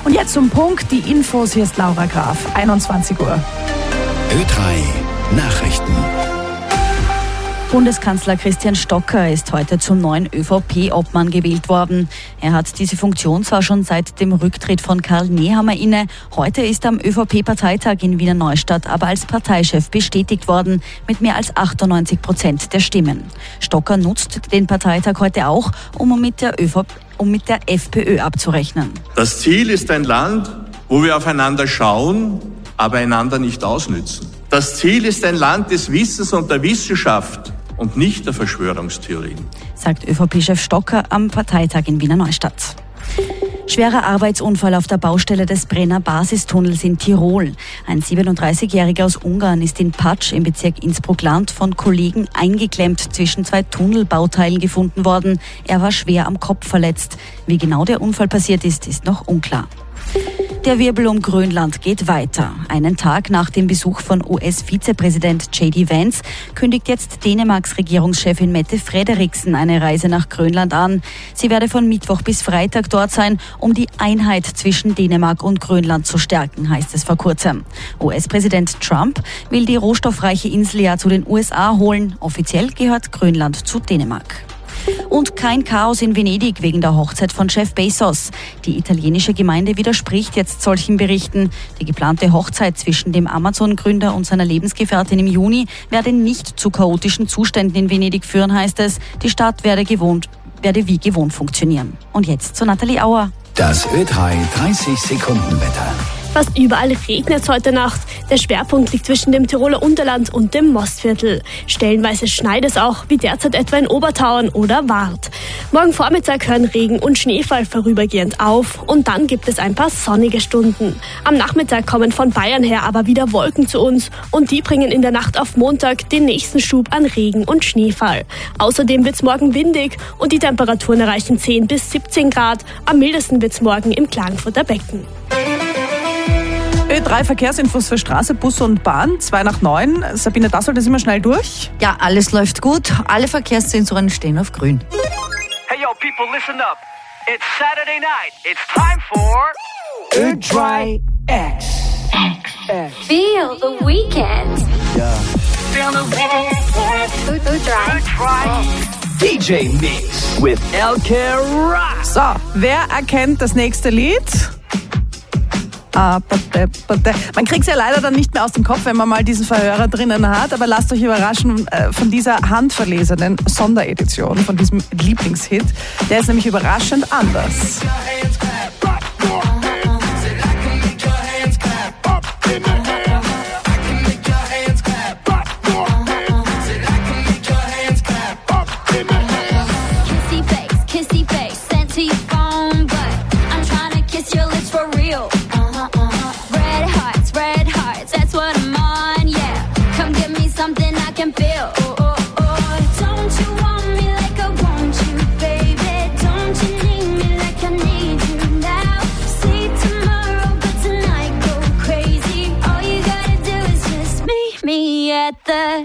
Und jetzt zum Punkt, die Infos, hier ist Laura Graf, 21 Uhr. Ö3 Nachrichten. Bundeskanzler Christian Stocker ist heute zum neuen ÖVP-Obmann gewählt worden. Er hat diese Funktion zwar schon seit dem Rücktritt von Karl Nehammer inne. Heute ist am ÖVP-Parteitag in Wiener Neustadt aber als Parteichef bestätigt worden, mit mehr als 98% der Stimmen. Stocker nutzt den Parteitag heute auch, um mit der FPÖ abzurechnen. Das Ziel ist ein Land, wo wir aufeinander schauen, aber einander nicht ausnützen. Das Ziel ist ein Land des Wissens und der Wissenschaft und nicht der Verschwörungstheorien, sagt ÖVP-Chef Stocker am Parteitag in Wiener Neustadt. Schwerer Arbeitsunfall auf der Baustelle des Brenner Basistunnels in Tirol. Ein 37-Jähriger aus Ungarn ist in Patsch im Bezirk Innsbruck-Land von Kollegen eingeklemmt zwischen zwei Tunnelbauteilen gefunden worden. Er war schwer am Kopf verletzt. Wie genau der Unfall passiert ist, ist noch unklar. Der Wirbel um Grönland geht weiter. Einen Tag nach dem Besuch von US-Vizepräsident J.D. Vance kündigt jetzt Dänemarks Regierungschefin Mette Frederiksen eine Reise nach Grönland an. Sie werde von Mittwoch bis Freitag dort sein, um die Einheit zwischen Dänemark und Grönland zu stärken, heißt es vor kurzem. US-Präsident Trump will die rohstoffreiche Insel ja zu den USA holen. Offiziell gehört Grönland zu Dänemark. Und kein Chaos in Venedig wegen der Hochzeit von Jeff Bezos. Die italienische Gemeinde widerspricht jetzt solchen Berichten. Die geplante Hochzeit zwischen dem Amazon-Gründer und seiner Lebensgefährtin im Juni werde nicht zu chaotischen Zuständen in Venedig führen, heißt es. Die Stadt werde wie gewohnt funktionieren. Und jetzt zu Nathalie Auer. Das Ö3 30-Sekunden-Wetter. Fast überall regnet es heute Nacht. Der Schwerpunkt liegt zwischen dem Tiroler Unterland und dem Mostviertel. Stellenweise schneit es auch, wie derzeit etwa in Obertauern oder Wart. Morgen Vormittag hören Regen und Schneefall vorübergehend auf und dann gibt es ein paar sonnige Stunden. Am Nachmittag kommen von Bayern her aber wieder Wolken zu uns und die bringen in der Nacht auf Montag den nächsten Schub an Regen und Schneefall. Außerdem wird es morgen windig und die Temperaturen erreichen 10 bis 17 Grad. Am mildesten wird es morgen im Klagenfurter Becken. Ö3 Verkehrsinfos für Straße, Busse und Bahn, 8:02. Sabine Dassel, das immer schnell durch. Ja, alles läuft gut. Alle Verkehrssensoren stehen auf grün. Hey yo, people, listen up. It's Saturday night. It's time for Ö3 X. Feel the weekend. Ja. Feel the Ö3. DJ Mix with LK Rock. So, wer erkennt das nächste Lied? Man kriegt es ja leider dann nicht mehr aus dem Kopf, wenn man mal diesen Verhörer drinnen hat, aber lasst euch überraschen von dieser handverlesenen Sonderedition, von diesem Lieblingshit. Der ist nämlich überraschend anders. Kissy face, sent to your phone, but I'm trying to kiss your lips for real. Red hearts, that's what I'm on, yeah. Come give me something I can feel. Don't you want me like I want you, baby? Don't you need me like I need you now? See tomorrow, but tonight go crazy. All you gotta do is just meet me at the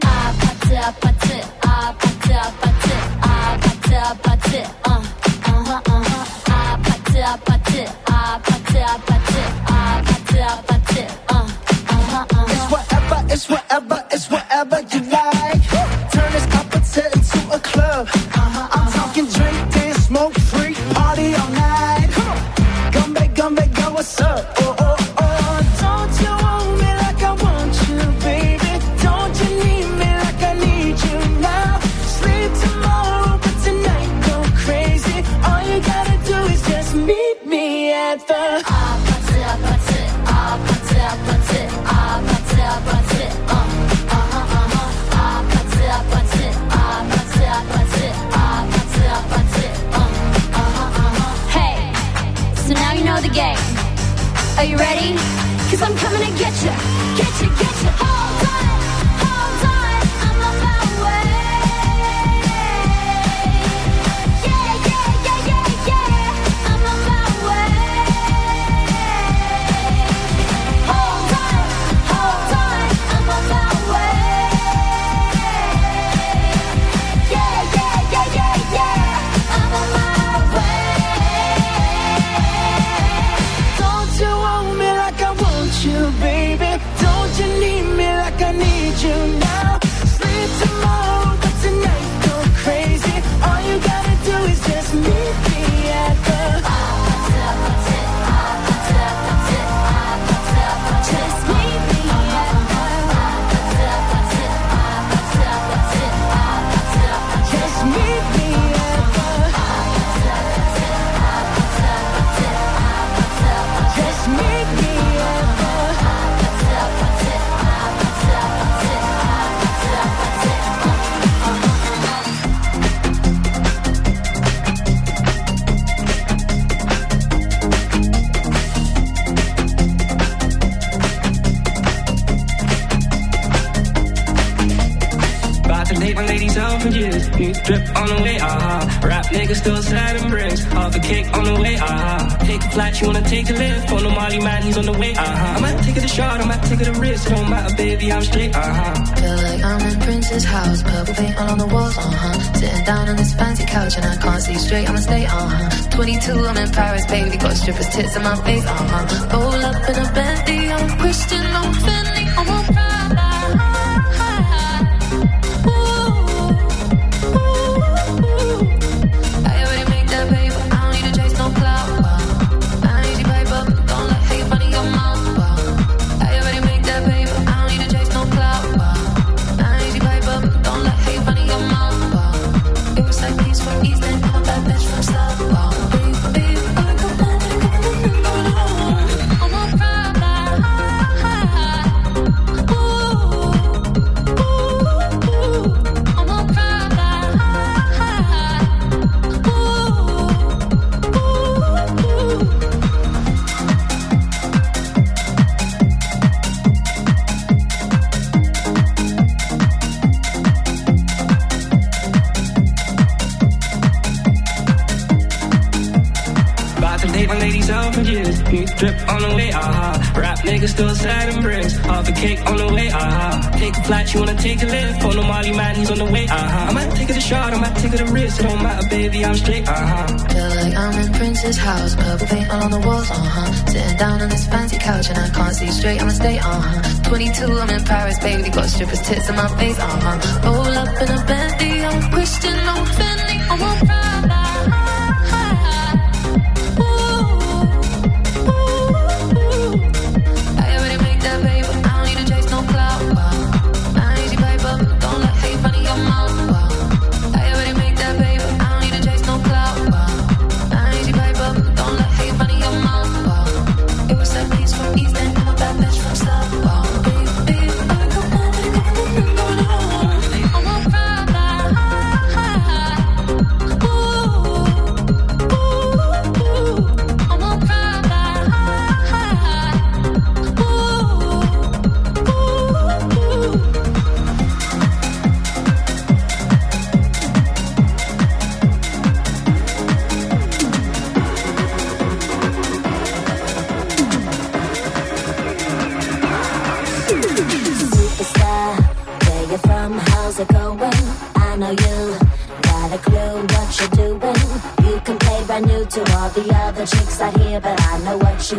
It's whatever you like. Turn this opposite into a club. I'm talking drink, dance, smoke, free, party all night. Come back, girl, what's up? Don't you want me like I want you, baby? Don't you need me like I need you now? Sleep tomorrow, but tonight go crazy. All you gotta do is just meet me at the So now you know the game. Are you ready? 'Cause I'm coming to get you. Hold on, I'm on my way. Yeah, I'm on my way. Hold on, I'm on my way. Yeah, I'm on my way. Don't drip on the way, Rap niggas still sad and bricks. Half a cake on the way, Take a flight, you wanna take a lift. On the Molly man, he's on the way, I might take it a shot, I might take it a risk. It don't matter, baby, I'm straight, Feel like I'm in Prince's house, purple paint all on the walls, Sitting down on this fancy couch and I can't see straight, I'ma stay, 22, I'm in Paris, baby, got strippers' tits in my face, Roll up in a Bentley, I'm a Christian, I'm a Fendi, I'm a Prada. I already make that paper, I don't need to chase no clout. I don't need your paper, don't let hate funny your mouth. I already make that paper, I don't need to chase no clout. I don't need your paper, don't let hate funny your mouth. It was like peace from East End, I'm a bad bitch from South. Drip on the way, Rap niggas still sad and bricks. Half a cake on the way, Take a flight, you wanna take a lift. On the Molly man, he's on the way, I might take it a shot, I might take it a risk. It don't matter, baby, I'm straight, Feel like I'm in Prince's house, purple paint all on the walls, Sitting down on this fancy couch and I can't see straight, I'ma stay, 22, I'm in Paris, baby, got strippers' tits in my face, Roll up in a Bentley, I'm a Christian, I'm a Fendi, I'm a Prada. The other chicks out here, but I know what you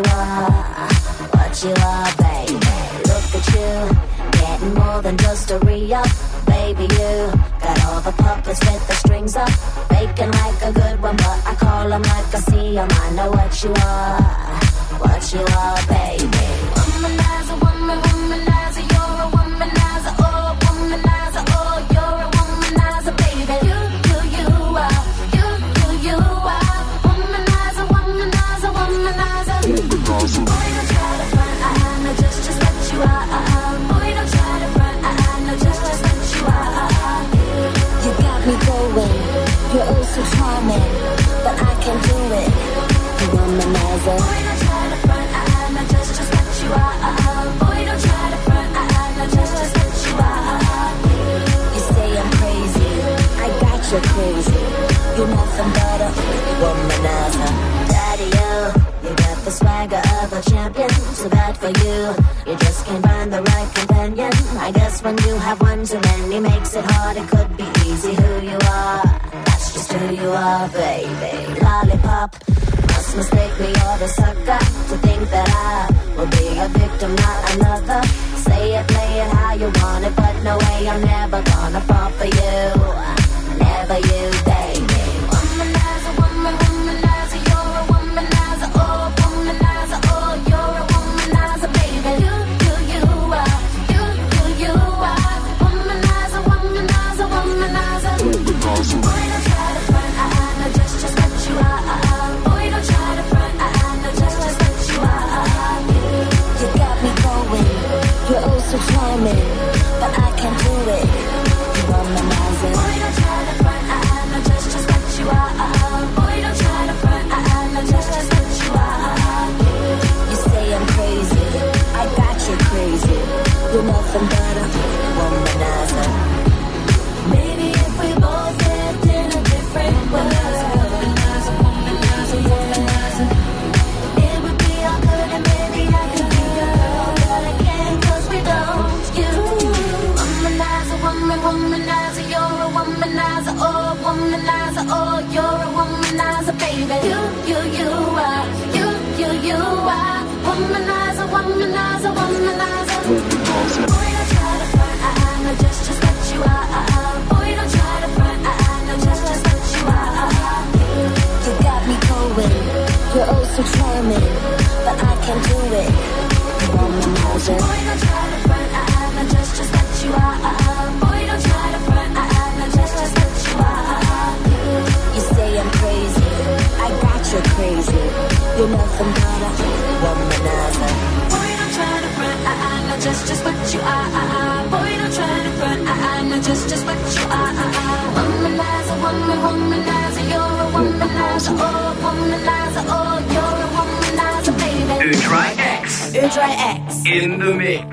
are, baby. Look at you, getting more than just a re-up. Baby, you got all the puppets with the strings up. Faking like a good one, but I call them like I see them. I know what you are, baby. Womanizer, womanizer, you're a womanizer, oh, womanizer, oh, you're a womanizer, baby. You are. Boy, don't try to front, no, just what you are. Boy, don't try to front, no, just what you are. You got me going, you're oh so charming, but I can't do it. You womanizer. Boy, don't try to front, no, just what you are. Boy, don't try to front, no, just what you are. You say I'm crazy, I got you crazy. You're nothing but a womanizer. Daddy, you got the swagger of a champion. So bad for you, you just can't find the right companion. I guess when you have one too many makes it hard. It could be easy who you are. That's just who you are, baby. Lollipop, must mistake me or the sucker to think that I will be a victim, not another. Say it, play it how you want it, but no way, I'm never gonna fall for you. Never you, baby. Womanizer, womanizer, you're a womanizer, oh, womanizer, oh, you're a womanizer, baby. You are, you are, womanizer, womanizer, womanizer. Boy, don't try to front, no, just what you are. Boy, don't try to front, no, just what you are. You got me going, you're oh so charming, but I can't do it. You womanizer. Boy, don't try to front, no, just what you are. Boy, don't try to front, no, just what you are. You say I'm crazy, I got you crazy. You're nothing but a womanizer. Maybe if we both lived you are. Womanizer, womanizer, womanizer. Boy, don't try to front, no, just what you are. Boy, don't try to front, no, just what you are. You got me going, you're oh so charming, but I can't do it. Womanizer. Boy, don't try to front, no, just what you are. Boy, don't try to front, no, just what you are. You say I'm crazy, I got you crazy. You're nothing but a womanizer. Boy, don't try to front, no, just what you are. Boy, don't try to front, no, just what you are. Womanizer, womanizer, you're a womanizer, oh, womanizer, oh, you're a womanizer, baby. Ö3 X. Ö3 X. In the mix.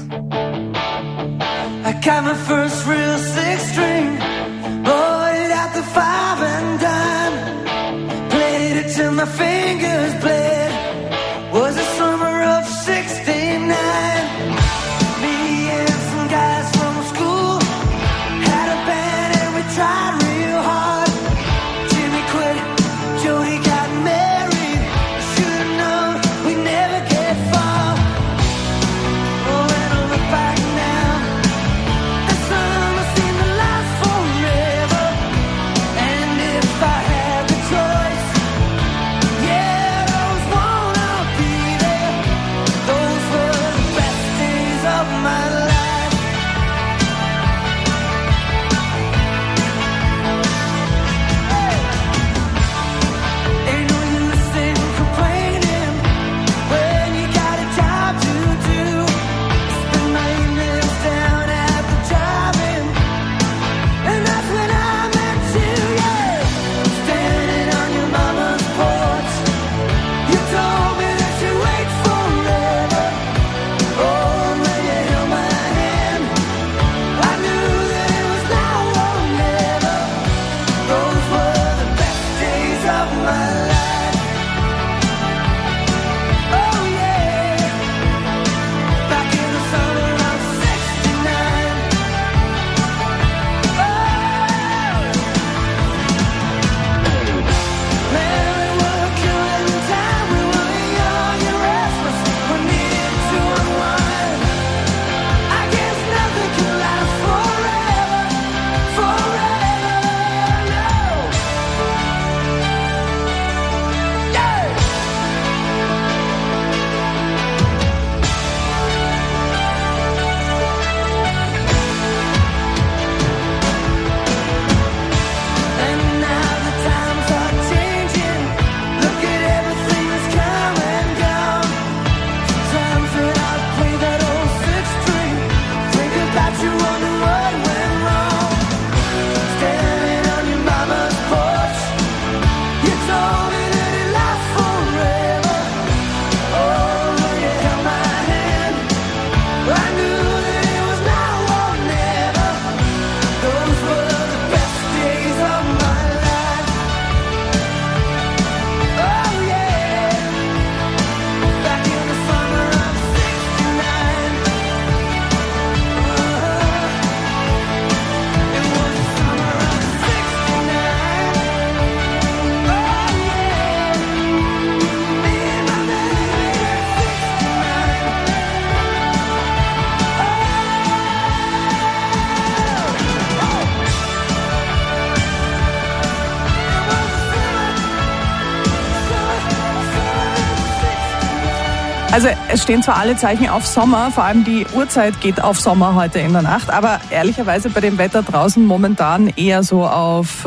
I got my first real six-string, bought at the 5 and dime. Played it till my fingers bled. Was the summer of '69. Me and some guys from school had a band and we tried real hard. Jimmy quit, Jody got married. Should've known we'd never get far. Oh, when I look back now, the summer seemed to last forever. And if I had the choice, yeah, I always wanna be there. Those were the best days of my life. Ain't no use in complaining when you got a job to do. Spend my evenings down at the drive-in, and that's when I met you, yeah. Standing on your mama's porch, you told me that you'd wait forever. Oh, when you held my hand, I knew that it was now or never. Those were the best days of my life. Oh yeah, back in the summer of '69. Oh, man, we were killing time. We were young and restless. We needed to unwind. I guess nothing can last forever, forever, no. Yeah. And now the times are changing. Look at everything that's come and gone. Sometimes when I play that old six-string, think about you, wonder what went wrong. Standing on your mama's porch, you told me that it lasts forever. Oh, when you held my hand, I knew that it was now or never. Those were the best days of my life. Oh yeah, back in the summer of '69. It was the summer of '69. Oh yeah, me and my baby Also es stehen zwar alle Zeichen auf Sommer, vor allem die Uhrzeit geht auf Sommer heute in der Nacht, aber ehrlicherweise bei dem Wetter draußen momentan eher so auf,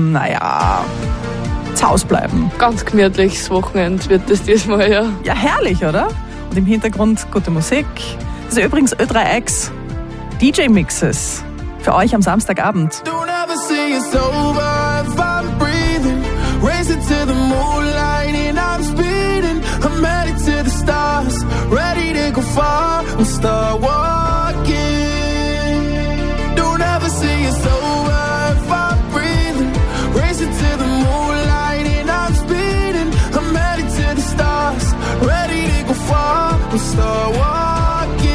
zu Haus bleiben. Ganz gemütliches Wochenende wird das diesmal, ja. Ja, herrlich, oder? Und im Hintergrund gute Musik. Das ist übrigens Ö3 X DJ-Mixes für euch am Samstagabend. Don't ever say it's over if I'm breathing. Racing to the moonlight and I'm speeding. I'm headed to the stars, ready to go far and start walking. Don't ever say it's over if I'm breathing. Racing to the moonlight and I'm speeding. I'm headed to the stars, ready to go far and start walking.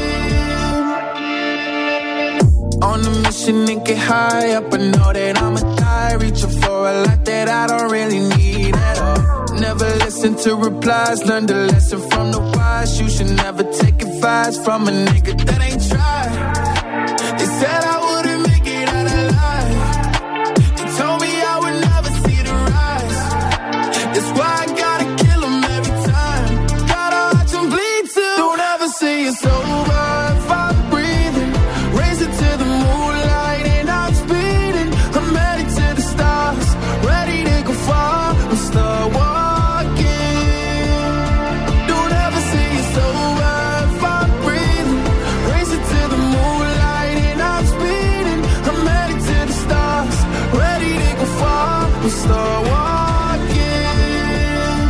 On a mission and get high up, I know that I'ma die. Reaching for a light that I don't really need at all. Never never listen to replies. Learn the lesson from the wise. You should never take advice from a nigga that ain't tried. They said I wouldn't make it out alive. They told me I would never see the rise. That's why I gotta kill 'em every time. Gotta watch 'em bleed too. Don't ever say it's over if I'm breathing. Raise it to the moonlight and I'm speeding. I'm headed to the stars, ready to go far and start walking. Don't ever say it's over if I'm breathing. Raise it to the moonlight and I'm speeding. I'm headed to the stars, ready to go far and start walking.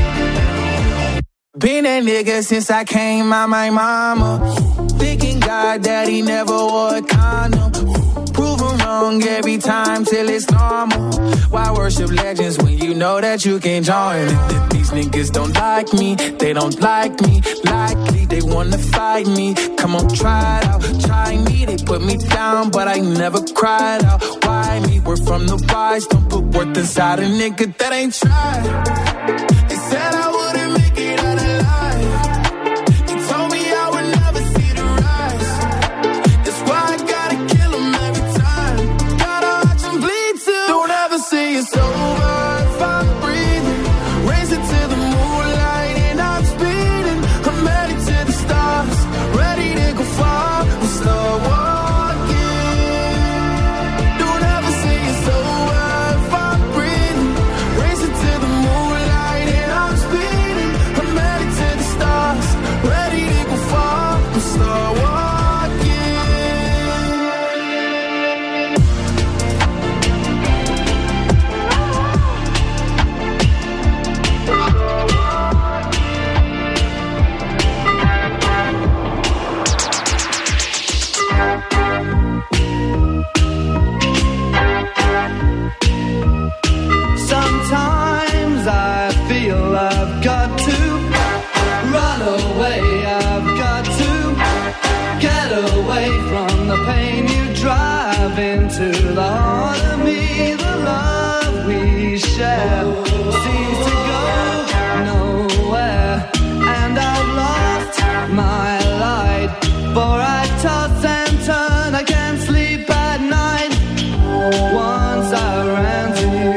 Been that nigga since I came out my mama. Thinking God that he never wore a condom. Proven wrong every time till it's normal. Why worship legends when you know that you can't join? These niggas don't like me, they don't like me. Likely they wanna fight me. Come on, try it out, try me. They put me down, but I never cried out. Why me? We're from the wise. Don't put worth inside a nigga that ain't tried. They said I wouldn't make it out alive. They told me I would never see the rise. That's why I gotta kill 'em every time. Gotta watch 'em bleed too. Don't ever say it's over if I'm breathing. Raise it to the moonlight and I'm speeding. I'm headed to the stars, ready to go far and start walking. Don't ever say it's over if I'm breathing. Raise it to the moonlight and I'm speeding. I'm headed to the stars, ready to go far and start walking. Sometimes I feel I've got to run away. I've got to get away from the pain you drive into the heart of me. The love we share seems to go nowhere, and I've lost my light. For I toss and turn, I can't sleep at night. Once I ran to you,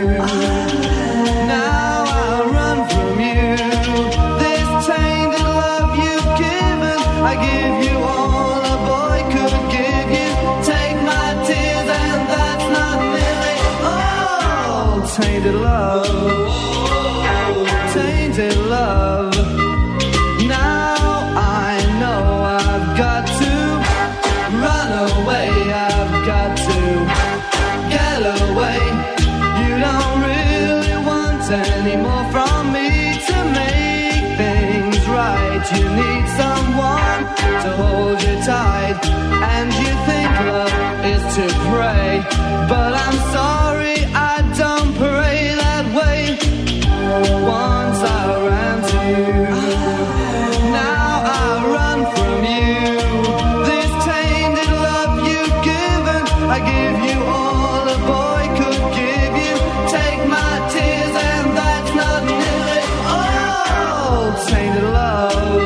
now I run from you. This tainted love you've given, I give you all a boy could give you. Take my tears and that's not nearly all. Tainted love, tainted love. Now I know I've got to run away. I've got to get away. You don't really want any more from me to make things right. You need someone to hold you tight, and you think love is to pray, but I'm sorry, I don't pray that way. Once I ran to you, now I run from you. This tainted love you've given, I give you all a boy could give you. Take my tears and that's not nearly all. Tainted love,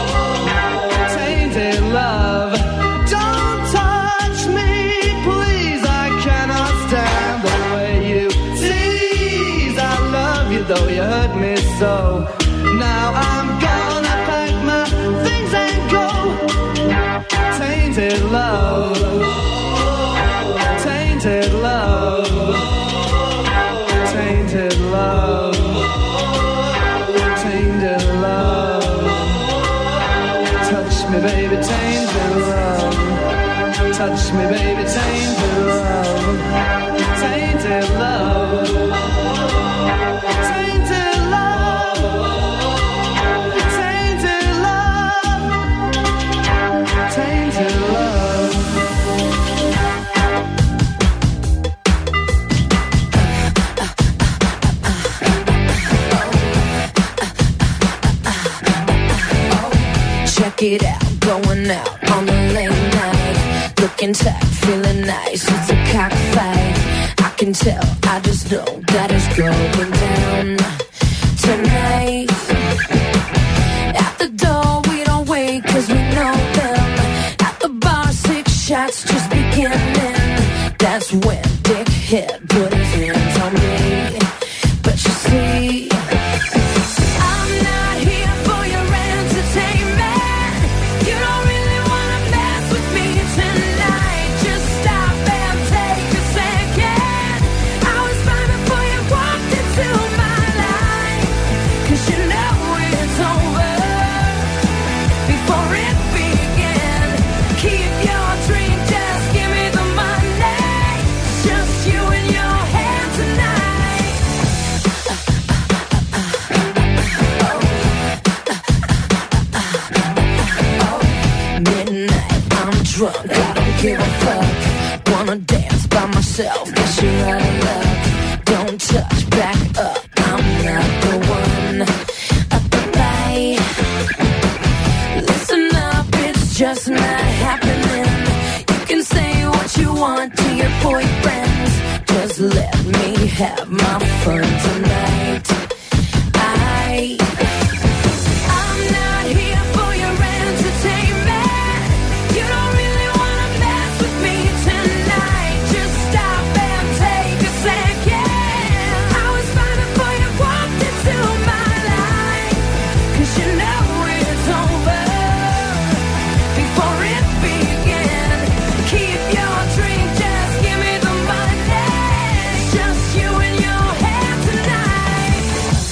tainted love. Don't touch me, please. I cannot stand the way you tease. I love you though you hurt me so. Now I'm gonna pack my things and go. Tainted love, tainted love, tainted love, tainted love. Touch me, baby, tainted love. Touch me, baby, tainted love. Tainted love, tainted love, tainted love, tainted love. Check it out, going out on a late night. Looking tight, feeling nice, it's a cockfight. I can tell, I just know that it's going down. tonight. At the door we don't wait 'cause we know them. At the bar 6 shots just beginning. That's when Dick hit put his hands on me. But you see, I'm not here for your entertainment. You don't really wanna mess with me tonight. Just stop and take a second. I was fine before you walked into my life. 'Cause you know it's over before it began. Keep your drink, just give me the money. Just you and your hand tonight. Midnight, I'm drunk, I don't give a fuck. Wanna dance by myself, guess you're out of luck. Don't touch, back up, I'm not the one. Up the light. Listen up, it's just not happening. You can say what you want to your boyfriends. Just let me have my fun tonight. I'm not here for your entertainment. You don't really wanna mess with me tonight. Just stop and take a second. I was fine before you walked into my life. 'Cause you know it's over before it began. Keep your drink, just give me the money. Just you and your hand tonight.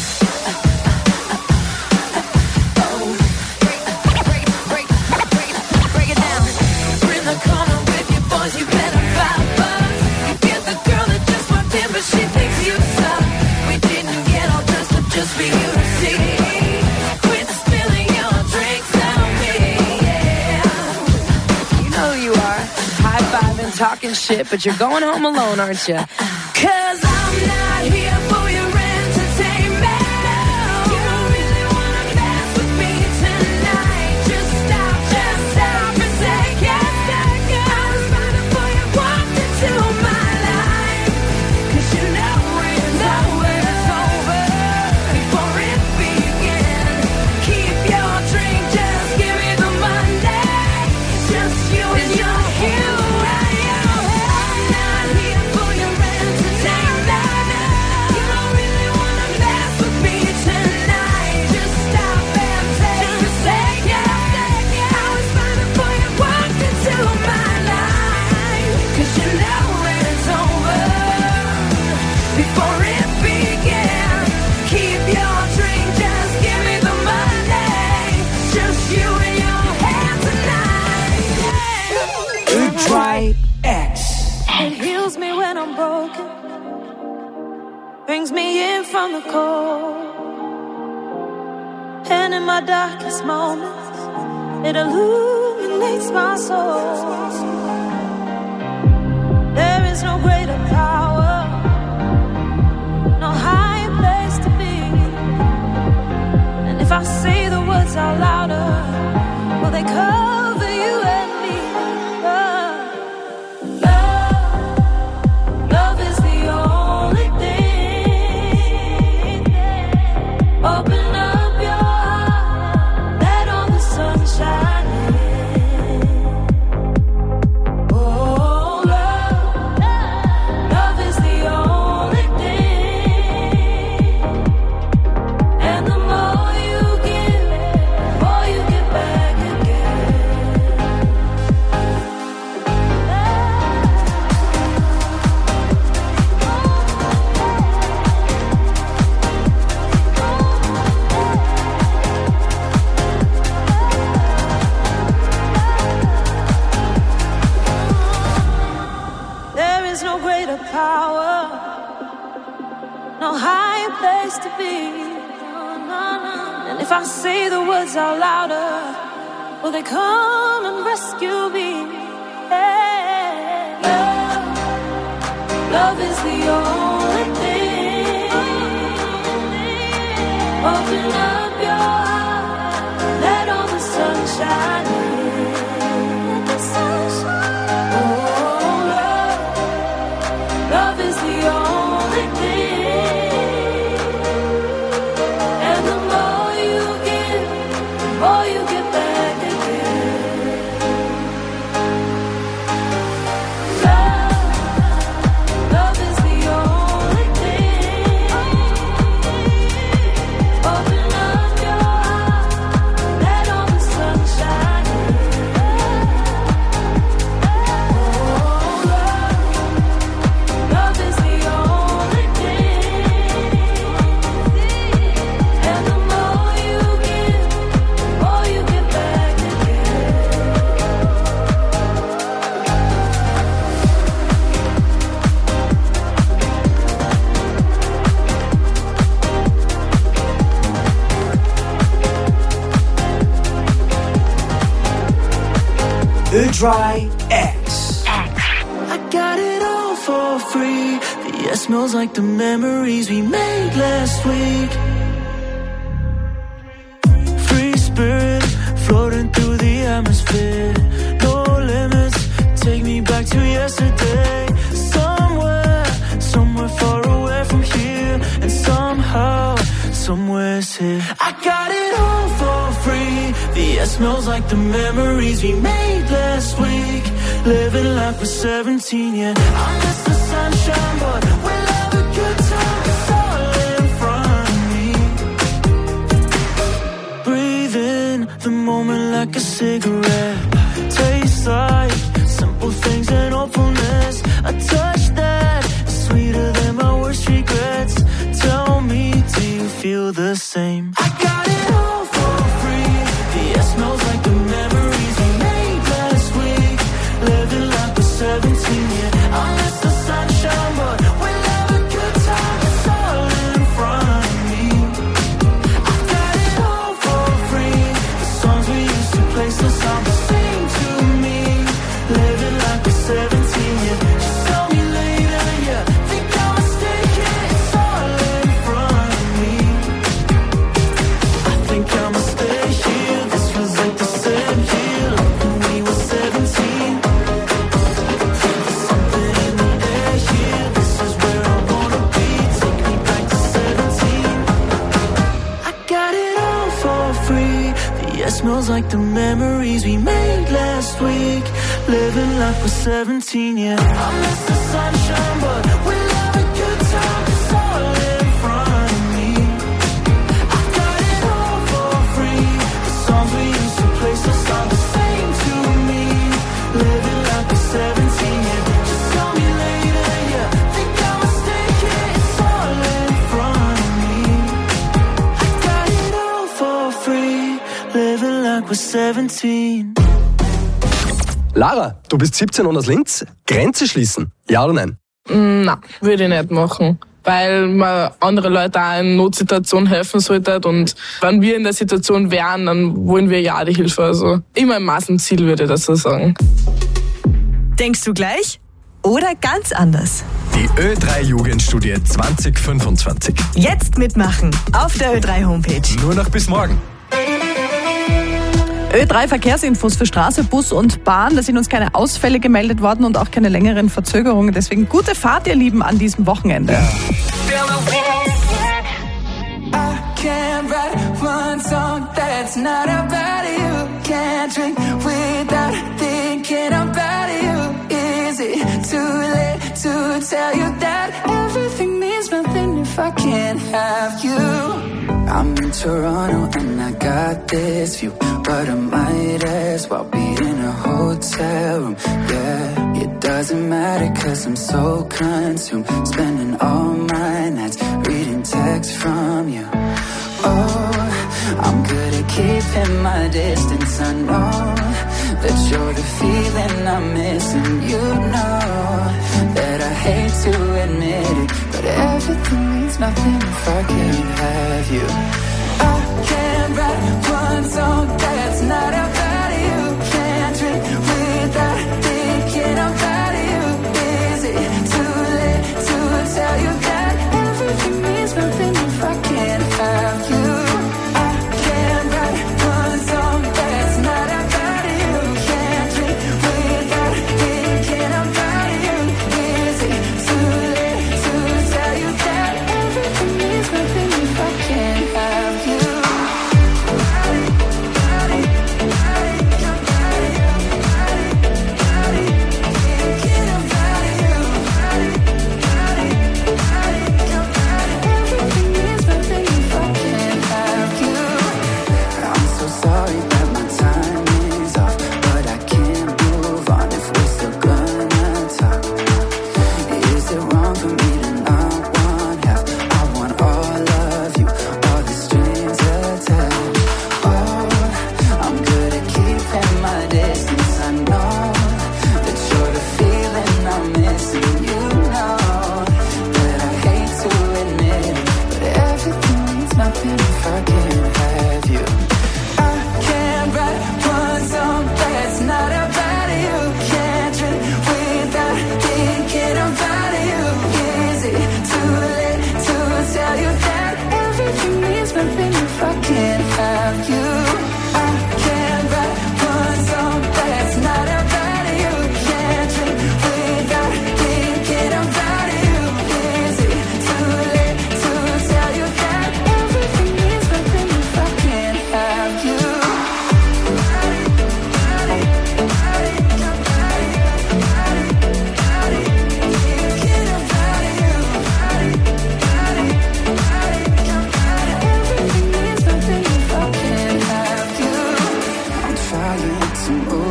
Break it down. In the corner with your boys, you better vibe up. You get the girl that just walked in, but she thinks you suck. We didn't get all dressed up just for you to see. Quit spilling your drinks on me, yeah. You know who you are. High-fiving, talking shit, but you're going home alone, aren't you? 'Cause I'm not here for your entertainment. You don't really wanna mess with me tonight. Just stop and take a second. I was fine before you walked into my life. 'Cause you know it's over before it began. Keep your drink, just give me the money. Just you and your hand. I'm not here for your entertainment. You don't really wanna mess with me tonight. Just stop and take a second. I was fine before you walked into my life. 'Cause you know it's over before it began. Keep your drink, just give me the money. Just you and your hand tonight. Good try, X. It heals me when I'm broken, brings me in from the cold, and in my darkest moments, it illuminates my soul. There is no greater power, no higher place to be. And if I say the words out louder, will they cover you and me? Love is the only thing. Open up your heart, let all the sun shine in. Oh, love is the only thing. And the more you give, the more you get back again. There is no greater power, no higher place to be. And if I say the words out louder, will they come and rescue me? Yeah. Love is the only thing. Open up your heart, let all the sun shine in. Love is the only thing. more you get back again. Love is the only thing. Open up your heart, let all the sunshine in. Love is the only thing. And the more you give, more you get back again. Dry X. I got it all for free. The air smells like the memories we made last week. Free spirit floating through the atmosphere. No limits, take me back to yesterday. Somewhere far away from here. And somehow, somewhere's here. I got it all for free. The air smells like the memories we made last week. Living like we're 17, yeah. I miss the sunshine, but we'll have a good time. It's all in front of me. Breathe in the moment like a cigarette. Tastes like simple things and hopefulness. A touch that is sweeter than my worst regrets. Tell me, do you feel the same? I got it all for free. The air smells like the memories we made last week. Living like we're 17, yeah. I miss the sunshine, but we'll have a good time. It's all in front of me. I got it all for free. The songs we used to play still sound the same to me. Living like we're 17, yeah. Just tell me later, yeah. Think I'm mistaken. It's all in front of me. I think I'ma stay here. This was like the same year, like when we were 17. There's something in the air here. This is where I wanna be. Take me back to 17. I got it all for free. The air smells like the memories we made last week. Living like we're 17, yeah. I miss the sunshine, but we'll have a good time. It's all in front of me. I got it all for free. The songs we used to play still sound the same to me. Living like we're 17, yeah. Just tell me later, yeah. Think I'm mistaken. It's all in front of me. I got it all for free. Living like we're 17. Lara, du bist 17 und aus Linz. Grenze schließen, ja oder nein? Nein, würde ich nicht machen. Weil man andere Leute auch in Notsituationen helfen sollte. Und wenn wir in der Situation wären, dann wollen wir ja die Hilfe. Also immer im Maß und Ziel, würde ich das so sagen. Denkst du gleich? Oder ganz anders? Die Ö3 Jugendstudie 2025. Jetzt mitmachen auf der Ö3 Homepage. Nur noch bis morgen. Ö3 Verkehrsinfos für Straße, Bus und Bahn. Da sind uns keine Ausfälle gemeldet worden und auch keine längeren Verzögerungen. Deswegen gute Fahrt, ihr Lieben, an diesem Wochenende. I can't write one song that's not about you. Can't drink without thinking about you. Is it too late to tell you that everything means nothing if I can't have you? I'm in Toronto and I got this view, but I might as well be in a hotel room. Yeah, it doesn't matter 'cause I'm so consumed, spending all my nights reading texts from you. Oh, I'm good at keeping my distance. I know that you're the feeling I'm missing. You know that I hate to admit it, but everything means nothing if I can't have you. I can't write one song that's not about you. Can't drink without thinking about you. Is it too late to tell you that everything means nothing if I can't have you? I can't write one song that's not about you. Can't drink without thinking about you. Is it too late to tell you that everything means nothing if I can't have you?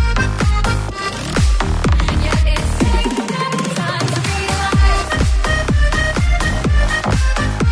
Yeah, it takes some time to realize.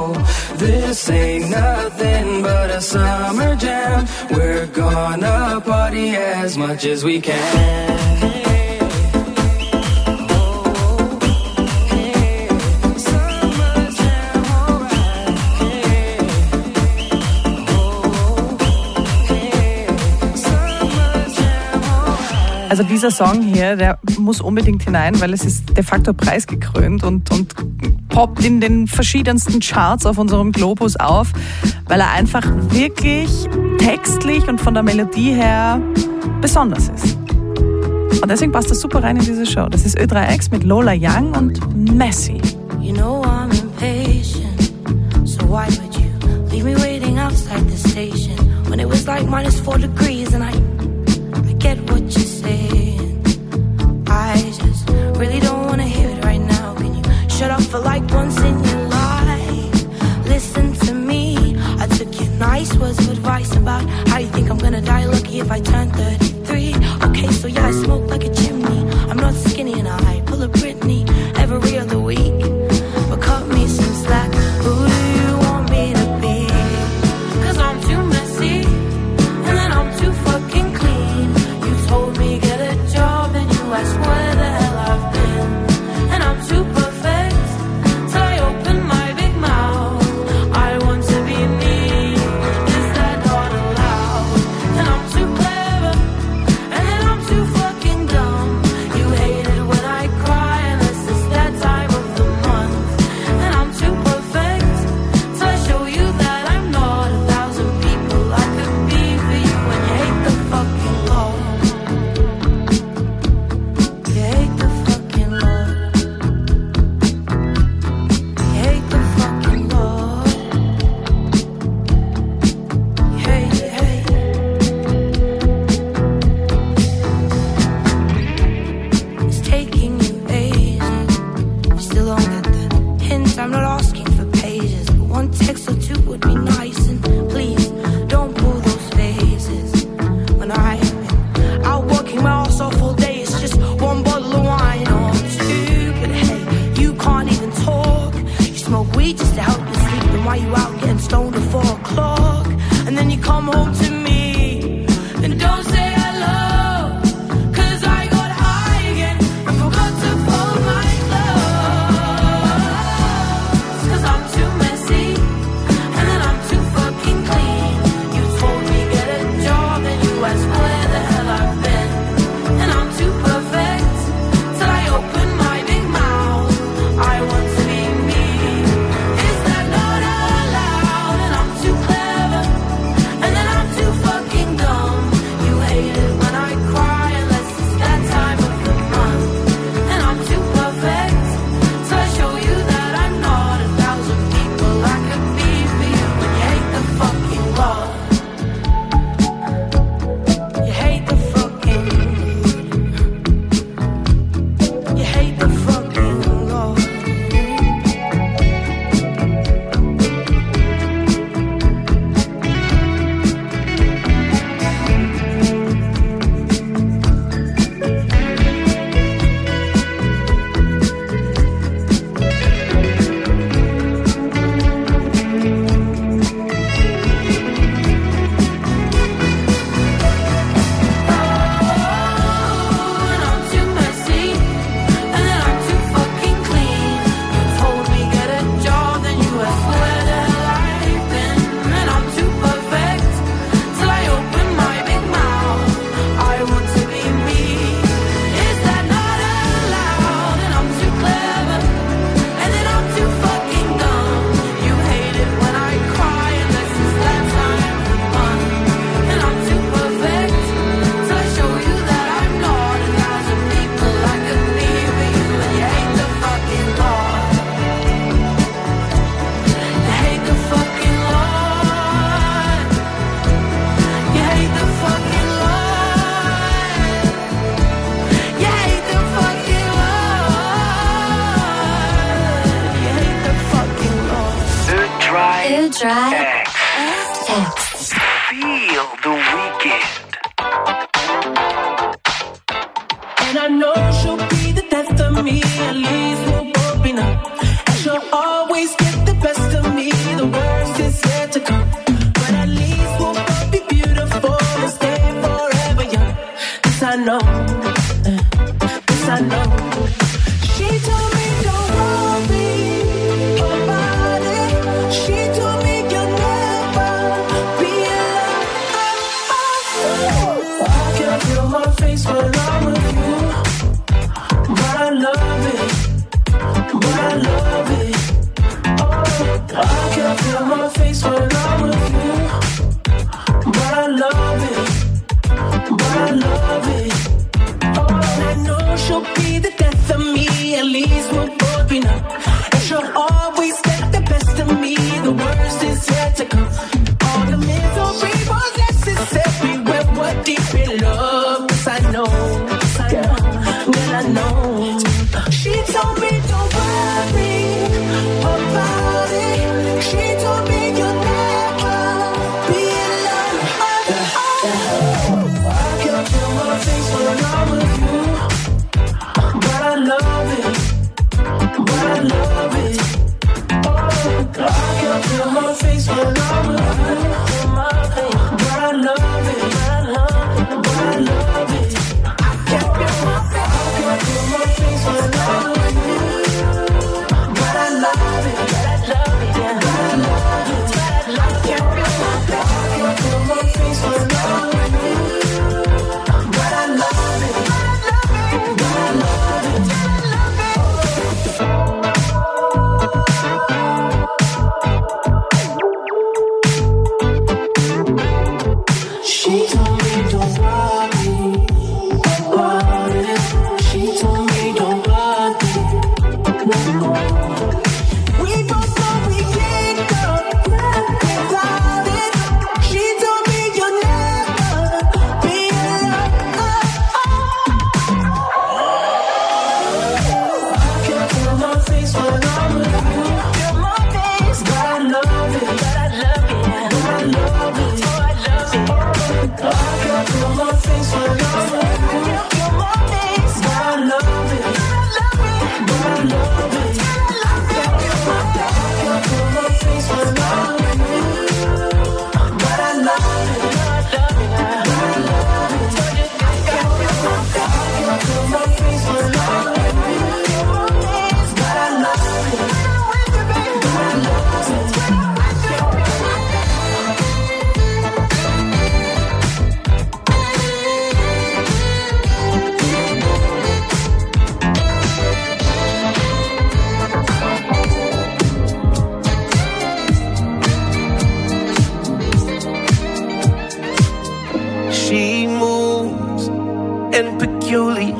This ain't nothing but a summer jam. We're gonna party as much as we can. Also dieser Song hier, der muss unbedingt hinein, weil es ist de facto preisgekrönt und poppt in den verschiedensten Charts auf unserem Globus auf, weil er einfach wirklich textlich und von der Melodie her besonders ist. Und deswegen passt das super rein in diese Show. Das ist Ö3X mit Lola Young und Messi. You know I'm impatient, so why would you leave me waiting outside the station when it was like -4 degrees and I get what you're saying. I just really don't wanna hear it right now. Can you shut up for like once in your life? Listen to me. I took your nice words of advice about how you think I'm gonna die lucky if I turn 33. Okay, so yeah, I smoke like a chimney. I'm not skinny and I pull a Britney every other week. But cut me some slack. Who do you want me to be? 'Cause I'm too messy and then I'm too fucking clean. Told me get a job and you ask where the hell I've been. And I'm too perfect till I open my big mouth. I want to be me, is that not allowed? And I'm too clever and then I'm too fucking dumb. You hate it when I cry unless it's that time of the month. And I'm too perfect till I show you that I'm not 1,000 people I could be for you. And you hate the fucking law. I'm not asking for pages, but one text or two would be nice. And please, don't pull those faces. When I've been out working my ass off all day, it's just one bottle of wine or two. But hey, you can't even talk. You smoke weed just to help you sleep. Then why you out getting stoned at 4 o'clock? And then you come home to me and don't say hello. 'Cause I got high again and forgot to fold my clothes. X. Feel the weekend. And I know she'll be the death of me. At least we'll both be numb. And she'll always get the best of me.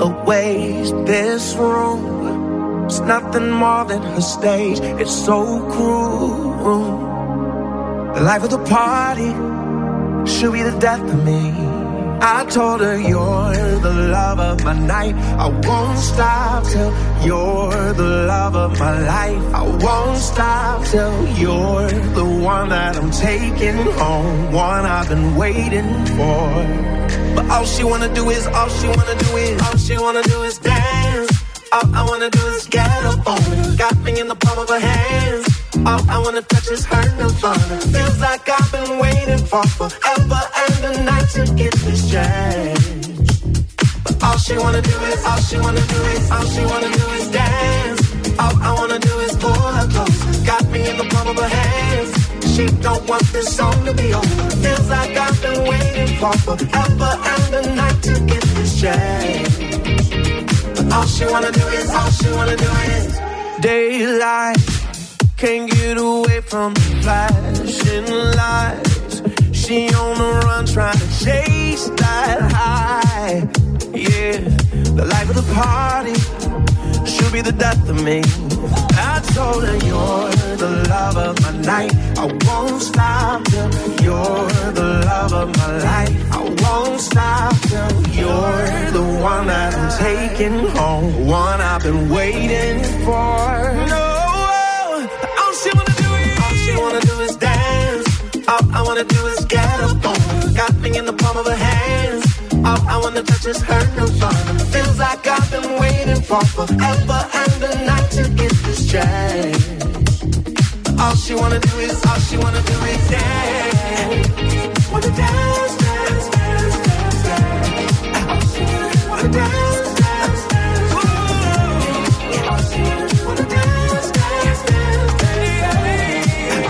never waste. This room is nothing more than her stage. It's so cruel. The life of the party should be the death of me. I told her you're the love of my night. I won't stop till you're the love of my life. I won't stop till you're the one that I'm taking home, one I've been waiting for. But all she wanna do is dance. All I wanna do is get up on her. Got me in the palm of her hands. All I wanna touch is her nirvana. Feels like I've been waiting for forever and a night to get this chance. But all she wanna do is dance. All I wanna do is pull her close. Got me in the palm of her hands. She don't want this song to be over. Feels like I've been waiting for forever and a night to get this chance. But all she wanna do is daylight. Can't get away from the flashing lights. She on the run trying to chase that high. Yeah, the life of the party should be the death of me. I told her you're the love of my night. I won't stop till you're the love of my life. I won't stop till you're the one that I'm taking home, one I've been waiting for. No, all she wanna do is dance. All I wanna do is get up on her. Got me in the palm of her hands. All I wanna touch is her nirvana. Feels like I've been waiting for forever and a night to get this chance. All she wanna do is dance. Wanna dance, dance, dance, dance, dance. All she wanna dance, dance, dance. Ooh. All she wanna dance, dance, dance, dance.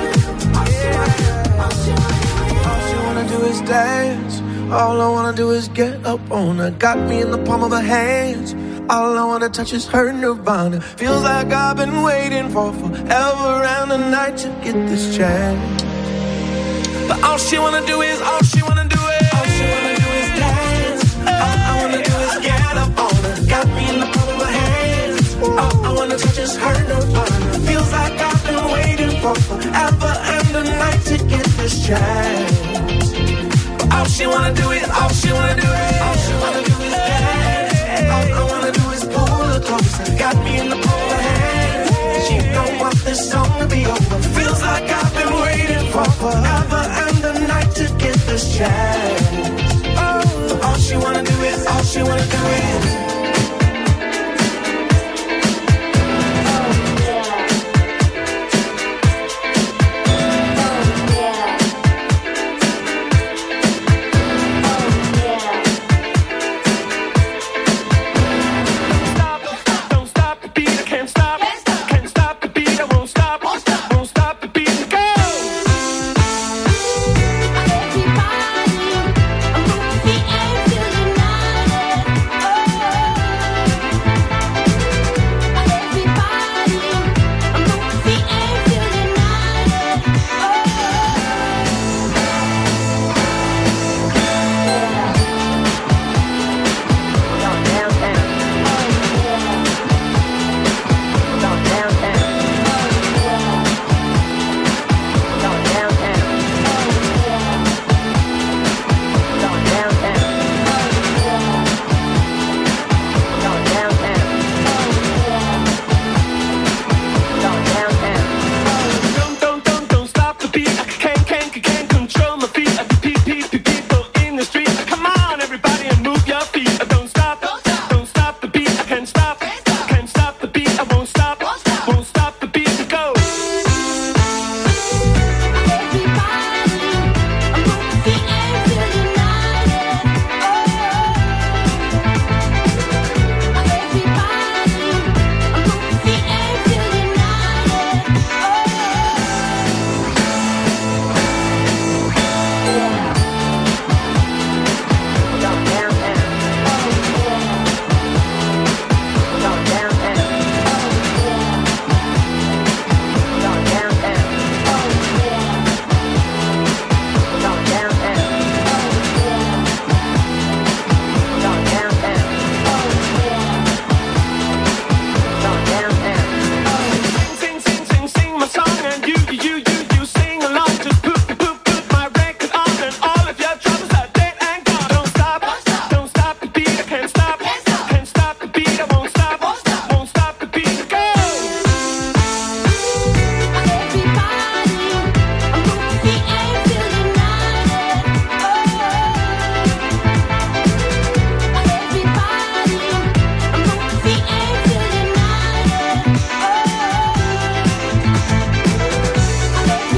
All she wanna do is dance. All I wanna do is get up on her. Got me in the palm of her hands. All I wanna touch is her nirvana. Feels like I've been waiting for forever and a night to get this chance. But all she wanna do is dance. All I wanna do is get up on her. Got me in the palm of her hands. All I wanna touch is her nirvana. Feels like I've been waiting for forever and a night to get this chance. All she wanna do is dance. All I wanna do is pull her closer. Got me in the palm of her hands. She don't want this song to be over. Feels like I've been waiting for forever and a night to get this chance. Oh, all she wanna do is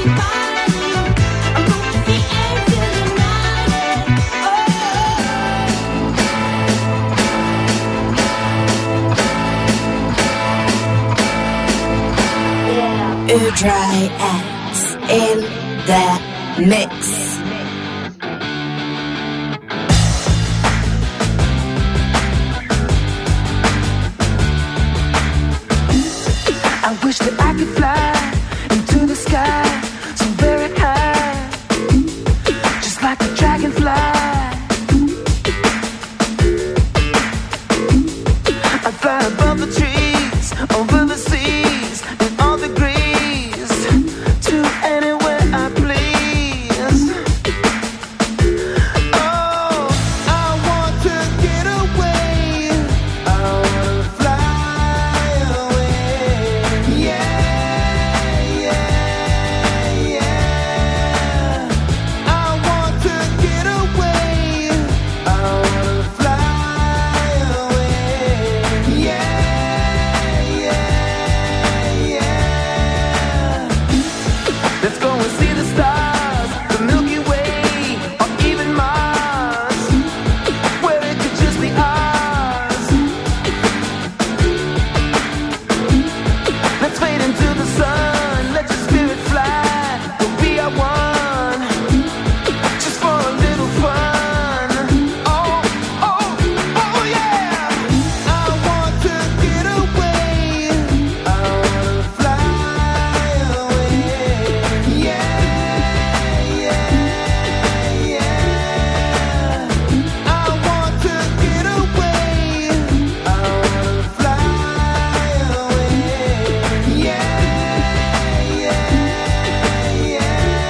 Dry ass in the mix. I wish that I could fly into the sky so very high, just like a dragonfly. I'd fly above the trees, over the seas, in all degrees, to anywhere I please. Oh, I want to get away. I want to fly away. Yeah, yeah, yeah. I want to get away. I want to fly away. Yeah, yeah, yeah. Let's go and see the stars, the Milky Way, or even Mars, where it could just be ours. Let's fade into the sun, let your spirit fly, we'll be our one, just for a little fun. Oh, oh, oh yeah. I want to get away. I want to fly away. Yeah, yeah, yeah. I want to get away. I want to fly away. Yeah, yeah, yeah.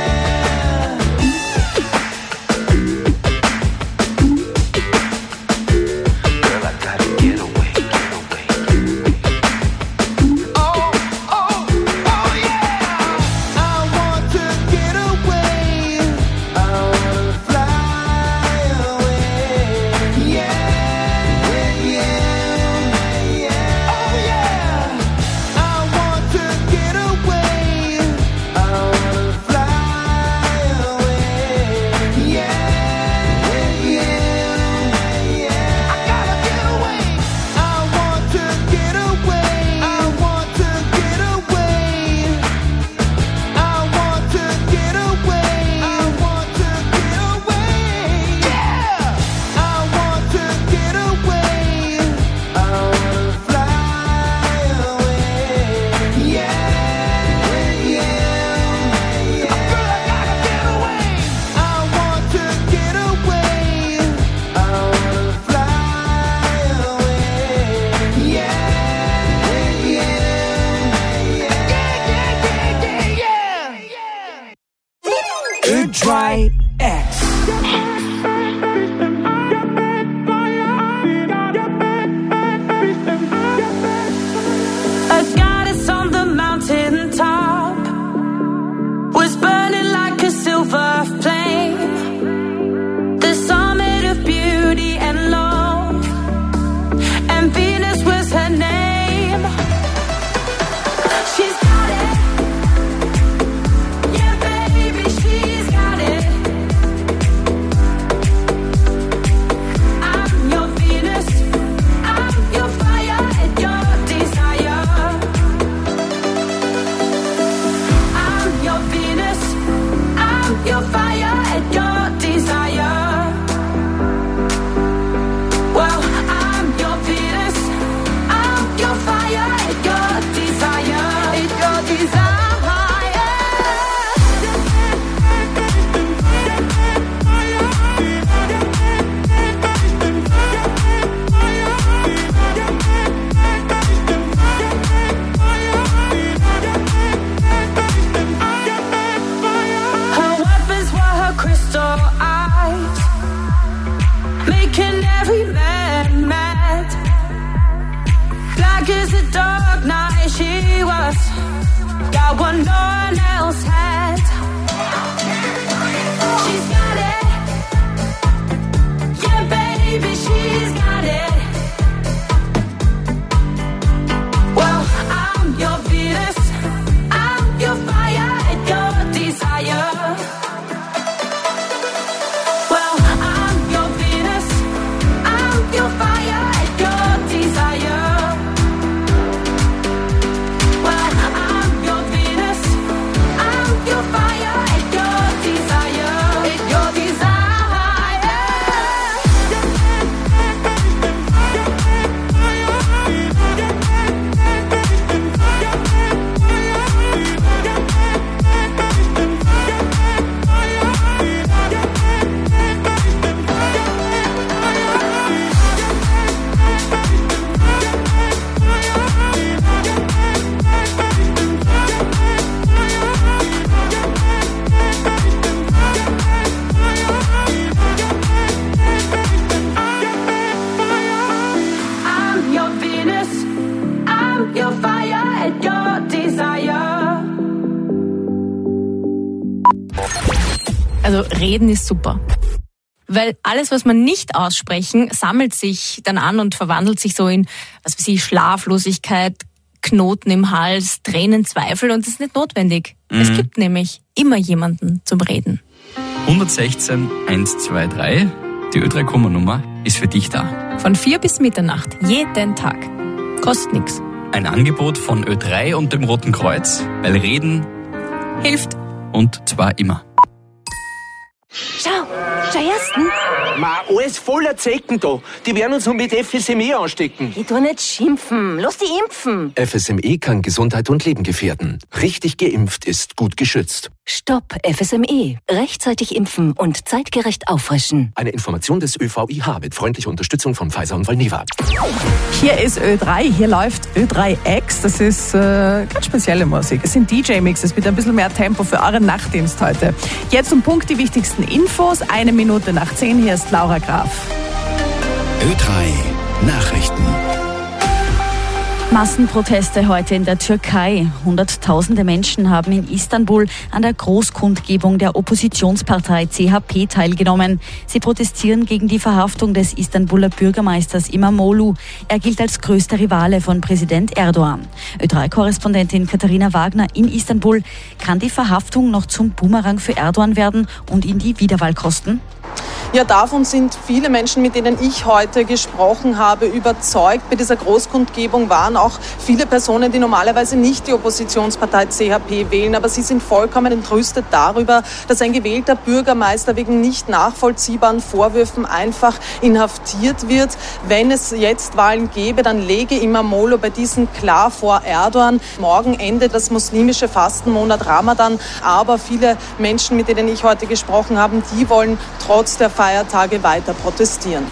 Girl, I gotta get away, get away. Oh, oh, oh yeah. I want to get away. I want to fly away. Yeah, yeah, yeah. Oh yeah. I want to get away. I want to fly away. Yeah, yeah, yeah. I gotta get away. I want to get away. I want to get away. I want to get away. I want to get away. Yeah. I want to get away. I want to fly away. Yeah, yeah, yeah. Girl, I gotta get away. I want to get away. I want to fly away. Yeah, yeah, yeah, yeah, yeah. Good dry ass. A goddess on the mountain top was burning like a silver flame, the summit of beauty and love, and Venus was her name. She's got it, yeah baby, she's got it. I'm your Venus, I'm your fire and your desire. I'm your Venus, I'm your fire and your desire. Well, I'm your Venus, I'm your fire and your desire. It's your desire. Her weapons were her crystal eyes, making every man mad. Black as a dark night, she was, got what no one else had. She's got it, yeah baby, she's got it. Well, I'm your Venus, I'm your fire and your desire. Also reden ist super. Weil alles, was man nicht aussprechen, sammelt sich dann an und verwandelt sich so in, was weiß ich, Schlaflosigkeit, Knoten im Hals, Tränen, Zweifel und das ist nicht notwendig. Es gibt nämlich immer jemanden zum Reden. 116 123, die Ö3-Kummer-Nummer ist für dich da. Von 4 bis Mitternacht, jeden Tag. Kostet nichts. Ein Angebot von Ö3 und dem Roten Kreuz, weil Reden hilft. Und zwar immer. Schau ersten. Ma, alles voller Zecken da. Die werden uns mit FSME anstecken. Ich tu nicht schimpfen. Lass die impfen. FSME kann Gesundheit und Leben gefährden. Richtig geimpft ist gut geschützt. Stopp FSME. Rechtzeitig impfen und zeitgerecht auffrischen. Eine Information des ÖVIH mit freundlicher Unterstützung von Pfizer und Valneva. Hier ist Ö3, hier läuft Ö3X. Das ist ganz spezielle Musik. Es sind DJ-Mixes mit ein bisschen mehr Tempo für euren Nachtdienst heute. Jetzt zum Punkt die wichtigsten Infos. 9:01 hier ist Laura Graf. Ö3 Nachrichten. Massenproteste heute in der Türkei. Hunderttausende Menschen haben in Istanbul an der Großkundgebung der Oppositionspartei CHP teilgenommen. Sie protestieren gegen die Verhaftung des Istanbuler Bürgermeisters İmamoğlu. Er gilt als größter Rivale von Präsident Erdogan. Ö3-Korrespondentin Katharina Wagner in Istanbul. Kann die Verhaftung noch zum Bumerang für Erdogan werden und ihn die Wiederwahl kosten? Ja, davon sind viele Menschen, mit denen ich heute gesprochen habe, überzeugt. Bei dieser Großkundgebung waren auch viele Personen, die normalerweise nicht die Oppositionspartei CHP wählen. Aber sie sind vollkommen entrüstet darüber, dass ein gewählter Bürgermeister wegen nicht nachvollziehbaren Vorwürfen einfach inhaftiert wird. Wenn es jetzt Wahlen gäbe, dann lege İmamoğlu bei diesen klar vor Erdogan. Morgen endet das muslimische Fastenmonat Ramadan. Aber viele Menschen, mit denen ich heute gesprochen habe, die wollen trotz der Feiertage weiter protestieren.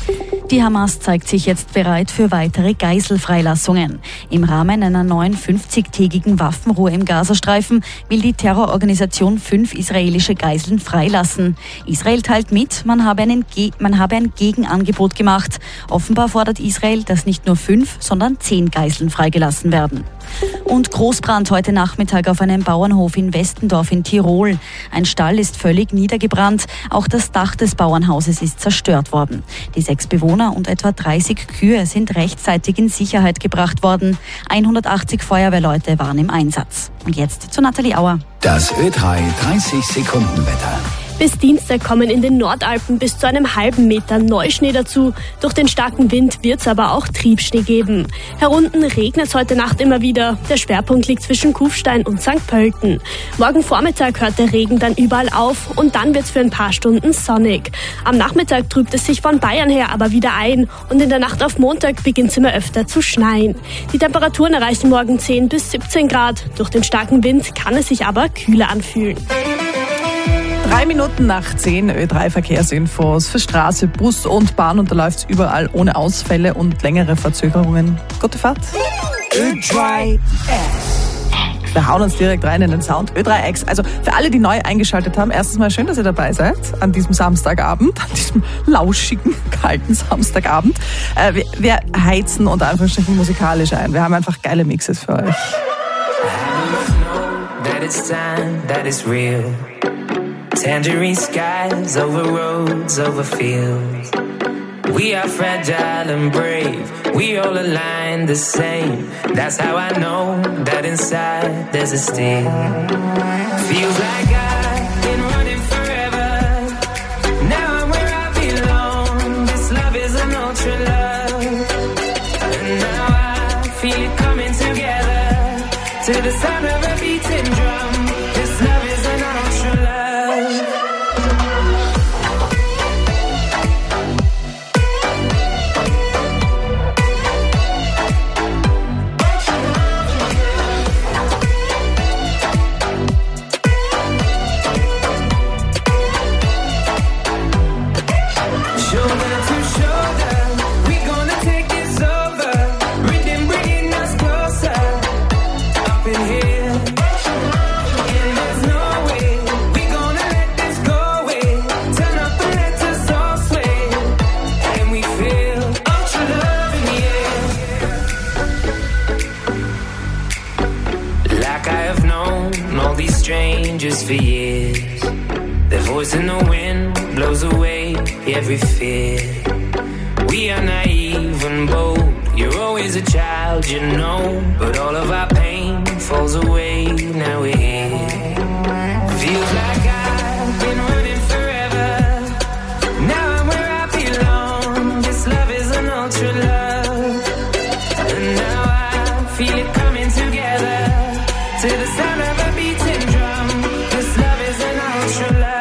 Die Hamas zeigt sich jetzt bereit für weitere Geiselfreilassungen. Im Rahmen einer neuen 50-tägigen Waffenruhe im Gazastreifen will die Terrororganisation 5 israelische Geiseln freilassen. Israel teilt mit, man habe ein Gegenangebot gemacht. Offenbar fordert Israel, dass nicht nur 5, sondern 10 Geiseln freigelassen werden. Und Großbrand heute Nachmittag auf einem Bauernhof in Westendorf in Tirol. Ein Stall ist völlig niedergebrannt. Auch das Dach des Bauernhauses ist zerstört worden. Die 6 Bewohner und etwa 30 Kühe sind rechtzeitig in Sicherheit gebracht worden. 180 Feuerwehrleute waren im Einsatz. Und jetzt zu Nathalie Auer. Das Ö3 30-Sekunden-Wetter. Bis Dienstag kommen in den Nordalpen bis zu einem halben Meter Neuschnee dazu. Durch den starken Wind wird es aber auch Triebschnee geben. Herunten regnet es heute Nacht immer wieder. Der Schwerpunkt liegt zwischen Kufstein und St. Pölten. Morgen Vormittag hört der Regen dann überall auf und dann wird es für ein paar Stunden sonnig. Am Nachmittag trübt es sich von Bayern her aber wieder ein und in der Nacht auf Montag beginnt es immer öfter zu schneien. Die Temperaturen erreichen morgen 10 bis 17 Grad. Durch den starken Wind kann es sich aber kühler anfühlen. 9:03 Ö3 Verkehrsinfos für Straße, Bus und Bahn und da läuft es überall ohne Ausfälle und längere Verzögerungen. Gute Fahrt. Ö3X. Wir hauen uns direkt rein in den Sound. Ö3X. Also für alle, die neu eingeschaltet haben, erstens mal schön, dass ihr dabei seid an diesem Samstagabend, an diesem lauschigen, kalten Samstagabend. Wir heizen unter Anführungsstrichen musikalisch ein. Wir haben einfach geile Mixes für euch. That it's time, that it's real. Tangerine skies over roads, over fields. We are fragile and brave. We all align the same. That's how I know that inside there's a steal. Feels like I've been running forever. Now I'm where I belong. This love is an ultra love. And now I feel it coming together to the sound of a beating drum. This love is an ultra love. Strangers for years. The voice in the wind blows away every fear. We are naive and bold. You're always a child, you know. But all of our pain falls away. Now we're here. Feels like I've been running forever. Now I'm where I belong. This love is an ultra love. And now I feel it coming together to the sound of a beating drum. This love is an ultra love.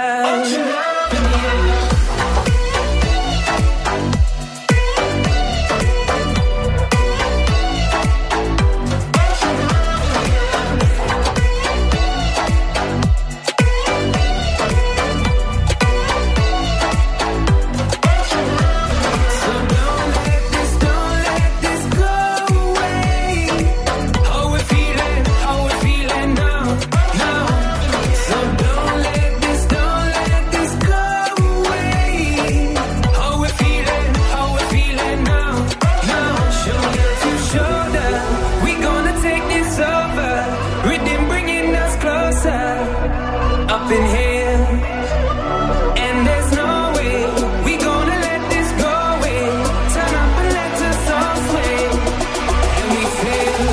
In here, and there's no way we gonna let this go away. Turn up and let us all sway, and we feel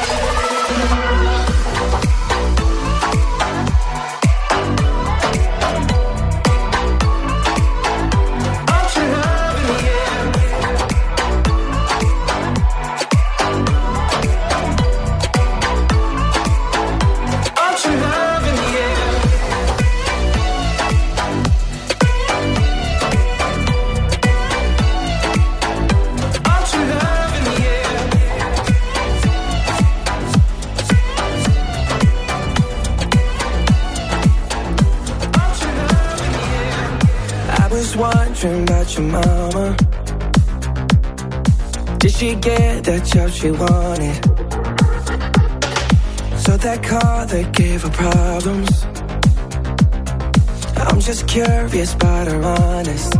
ultra love in the air. Ultra love in the air. Wondering about your mama. Did she get that job she wanted? So that car that gave her problems. I'm just curious but her honest.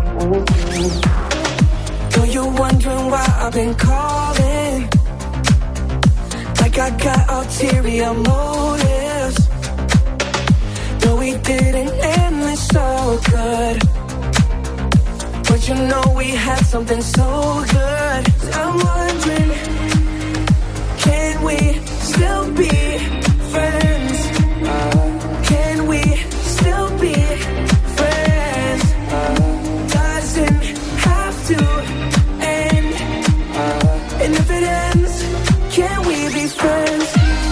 Though you're wondering why I've been calling, like I got ulterior motives. Though we didn't end this so good, but you know we had something so good. I'm wondering, can we still be friends? Can we still be friends? Doesn't have to end. And if it ends, can we be friends?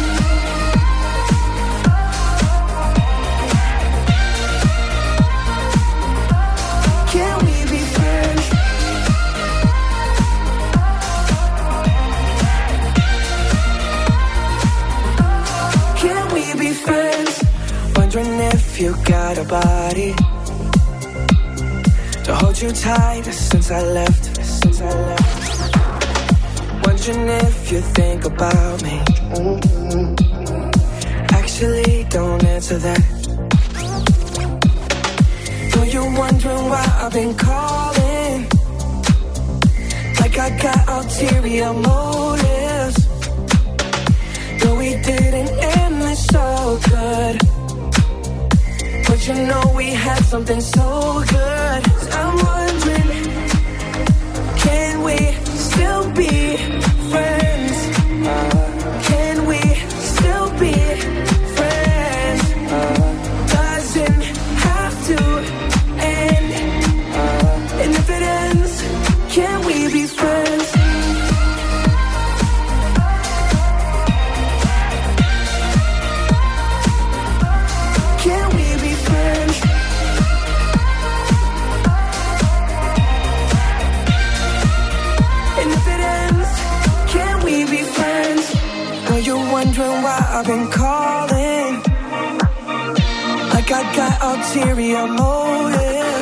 If you got a body to hold you tight since I left. Wondering if you think about me. Actually, don't answer that. Though you're wondering why I've been calling, like I got ulterior motives. Though we didn't end this so good, but you know we had something so good. I'm wondering, can we still be friends? Can we still be friends? Doesn't have to end. And if it ends, can we be friends? Wondering why I've been calling, like I got ulterior motives.